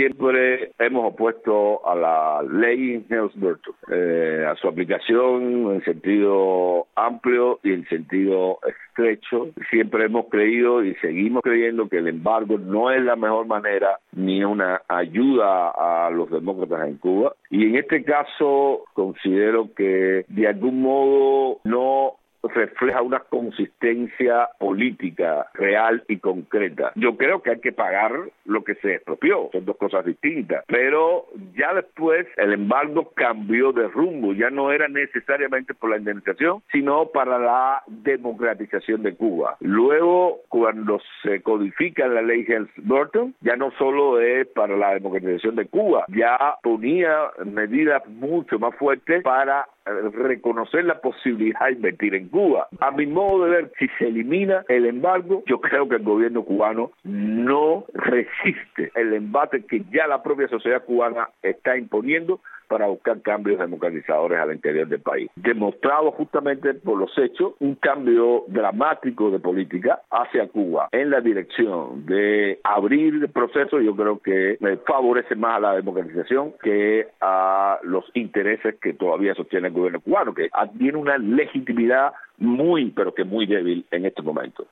siempre hemos opuesto a la ley Helms-Burton, a su aplicación en sentido amplio y en sentido estrecho. Siempre hemos creído y seguimos creyendo que el embargo no es la mejor manera ni una ayuda a los demócratas en Cuba. Y en este caso considero que de algún modo no refleja una consistencia política real y concreta. Yo creo que hay que pagar lo que se expropió, son dos cosas distintas, pero ya después el embargo cambió de rumbo, ya no era necesariamente por la indemnización, sino para la democratización de Cuba. Luego, cuando se codifica la ley Helms-Burton, ya no solo es para la democratización de Cuba, ya ponía medidas mucho más fuertes para reconocer la posibilidad de invertir en Cuba. A mi modo de ver, si se elimina el embargo, yo creo que el gobierno cubano no resiste el embate que ya la propia sociedad cubana está imponiendo para buscar cambios democratizadores al interior del país. Demostrado justamente por los hechos, un cambio dramático de política hacia Cuba en la dirección de abrir el proceso, yo creo que favorece más a la democratización que a los intereses que todavía sostiene el gobierno cubano, que tiene una legitimidad muy, pero que muy débil en este momento.